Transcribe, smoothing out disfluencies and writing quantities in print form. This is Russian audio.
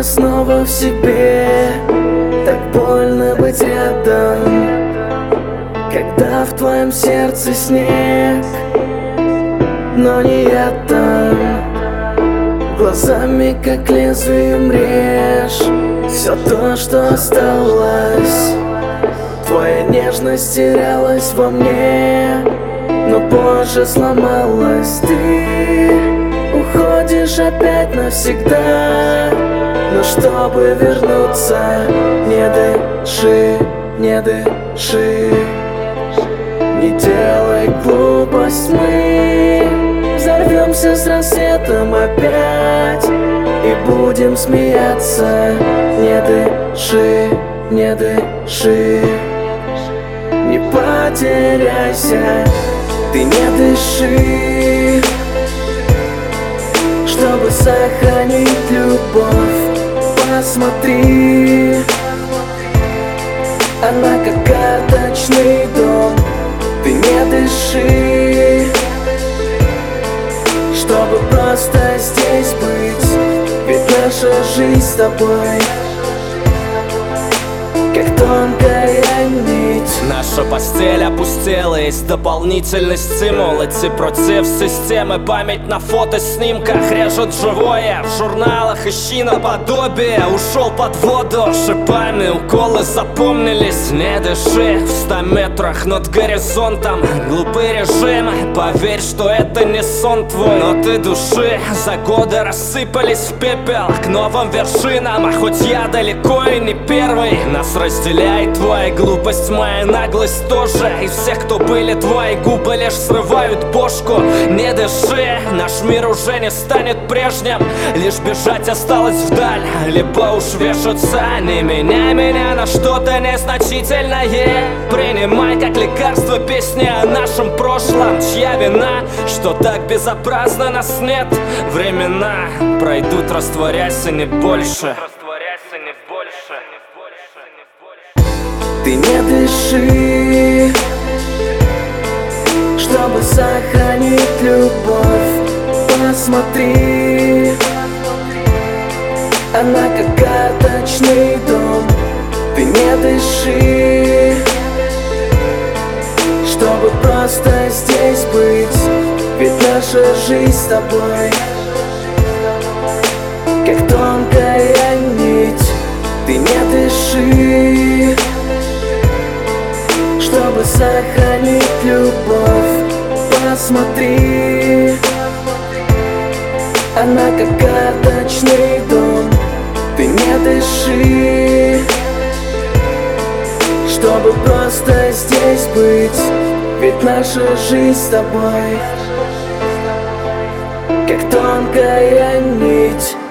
снова в себе. Так больно быть рядом, когда в твоем сердце снег, но не я там. Глазами, как лезвием, режь все то, что осталось. Твоя нежность терялась во мне, но позже сломалась. Ты уходишь опять навсегда, но чтобы вернуться, не дыши, не дыши. Не делай глупость, мы взорвемся с рассветом опять и будем смеяться. Не дыши, не дыши, не потеряйся, ты не дыши. Чтобы сохранить любовь, посмотри, она как карточный дом. Ты не дыши, чтобы просто здесь быть, ведь наша жизнь с тобой как тонкая нить. Наша постель опустела, есть дополнительный стимул. Идти против системы, память на фотоснимках режет живое. В журналах ищи наподобие, ушел под воду. Шипами уколы запомнились. Не дыши в 100 метрах над горизонтом. Глупый режим, поверь, что это не сон твой. Но ты души за годы рассыпались в пепел к новым вершинам. А хоть я далеко и не первый, нас разделяет твоя глупость, моя наглость тоже. И всех, кто были твои губы, лишь срывают бошку. Не дыши, наш мир уже не станет прежним. Лишь бежать осталось вдаль, либо уж вешаться. Не меняй меня на что-то незначительное. Принимай как лекарство песни о нашем прошлом. Чья вина, что так безобразно нас нет? Времена пройдут, растворяйся, не больше. Ты не дыши, чтобы сохранить любовь, посмотри, она как карточный дом. Ты не дыши, чтобы просто здесь быть, ведь наша жизнь с тобой как тонкая нить. Ты не дыши, чтобы сохранить любовь, посмотри, она как карточный дом. Ты не дыши, чтобы просто здесь быть, ведь наша жизнь с тобой как тонкая нить.